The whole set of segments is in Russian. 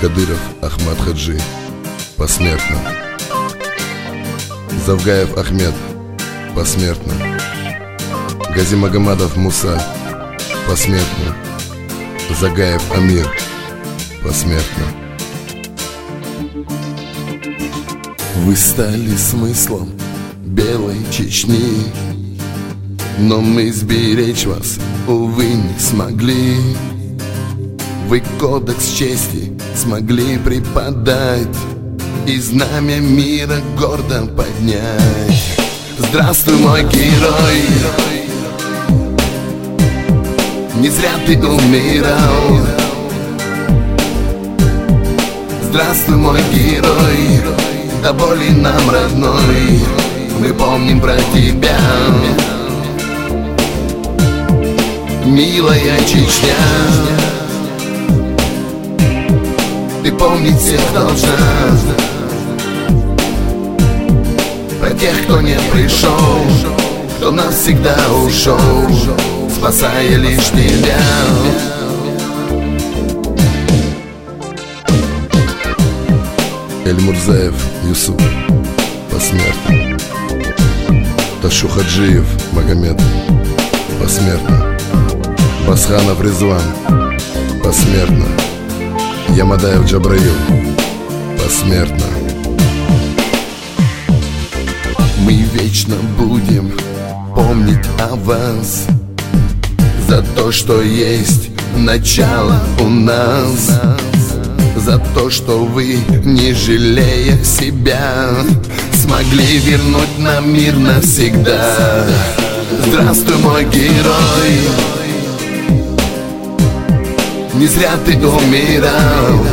Кадыров Ахмад Хаджи посмертно. Завгаев Ахмед посмертно. Газимагомадов Муса посмертно. Загаев Амир посмертно. Вы стали смыслом белой Чечни, но мы сберечь вас, увы, не смогли. Вы кодекс чести смогли преподать и знамя мира гордо поднять. Здравствуй, мой герой, не зря ты умирал. Здравствуй, мой герой, до боли нам родной, мы помним про тебя. Милая Чечня, ты помнить всех должна. Про тех, кто не пришел, кто навсегда ушел, спасая лишь тебя. Эльмурзаев Юсуф посмертно. Ташу Хаджиев Магомед посмертно. Басханов Резван посмертно. Ямадаев Джабраил посмертно. Мы вечно будем помнить о вас, за то, что есть начало у нас, за то, что вы, не жалея себя, смогли вернуть нам мир навсегда. Здравствуй, мой герой, не зря ты умирал.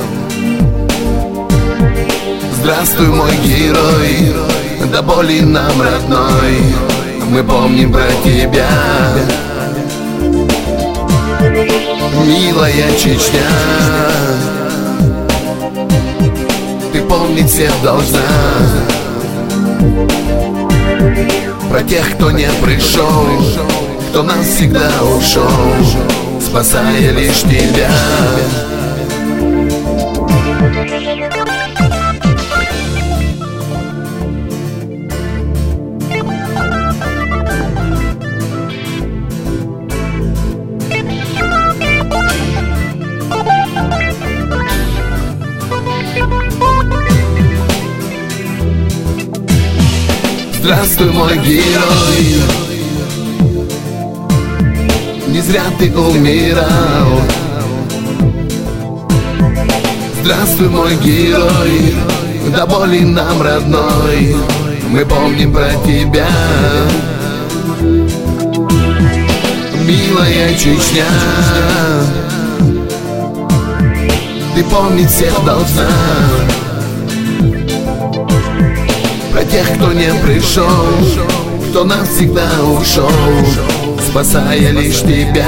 Здравствуй, мой герой, до боли нам родной, мы помним про тебя. Милая Чечня, ты помнить всех должна. Про тех, кто не пришел, кто навсегда ушел, спасая лишь тебя. Здравствуй, мой герой, не зря ты умирал. Здравствуй, мой герой, до боли нам родной, мы помним про тебя. Милая Чечня, ты помнить всех должна. Про тех, кто не пришел, кто навсегда ушел, спасая лишь тебя.